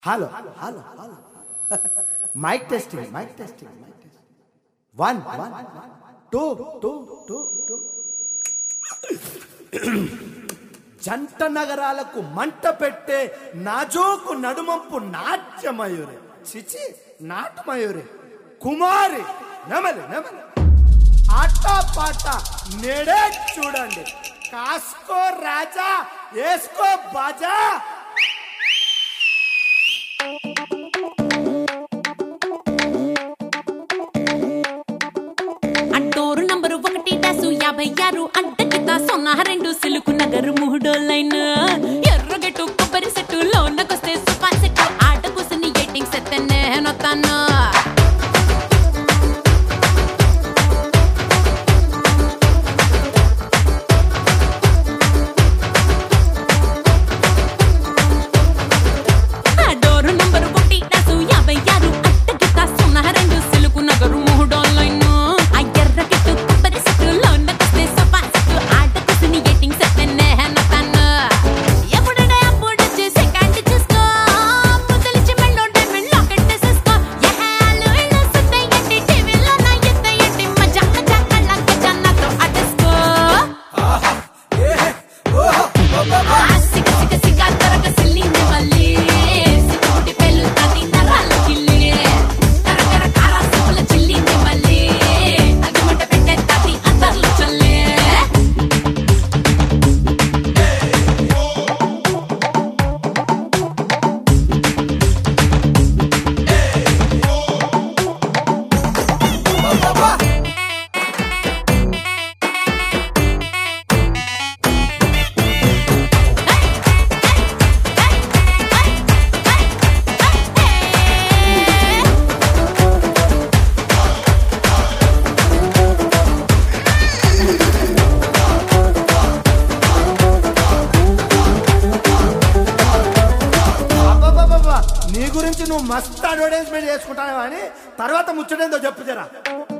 Hello hello hello mike testing mike testing mike testing 1 2 జంట నగరాలకు మంట పెట్టే నాజోకు నడుమంపు నాట్యమయూరి చిచి నాటమయూరి కుమారి నెమలి నెమలి ఆట పాట నేడే చూడండి కాస్కో రాజా వేసుకో బాజా. అడ్డోరు నంబరు 1-56 అడ్డకిత 02 సిలుకు నగరు మూడోలైన్ ఎర్రగట్టు కొబ్బరి సెట్టు లోనకొస్తే సూపర్ సెట్టు ఆట కూసుని ఎయిటింగ్ సెట్ నేనొత్తాను. అడ్డోరు నంబరు 1-56 అడ్డకిత 02 సిలుకు నగరు మూడోలైన్ ఎర్రగట్టు కొబ్బరి సెట్టు లోనకొస్తే సూపర్ సెట్టు ఆట కూసుని ఎయిటింగ్ సెట్ నేనొత్తాను. ఎప్పుడైనా అప్పుడు చేసే కంటి చూసుకో ముద్దలిచ్చి మెళ్ళో డైమండ్ లాకెట్ వేసేసుకో. ఎహాలు ఇళ్ళు సుత్తయ్యండి టీవీలో నా ఎత్తయ్యండి మజా మజా కళ్ళంక జన్నతో అటేసుకో. సిగ సిగ సిగ తరగ సిల్లింది మళ్ళీ సిక్కుటి పెళ్ళుతాది నరాల కిల్లి కరకర కార సిప్పుల చిల్లింది మళ్ళీ అగ్గిమంట పెట్టేస్తాది అద్దర్లు చల్లే. నీ గురించి నువ్వు మస్తు అడ్వర్టైజ్మెంట్ చేసుకుంటావు అని తర్వాత ముచ్చటేందో చెప్పు జరా.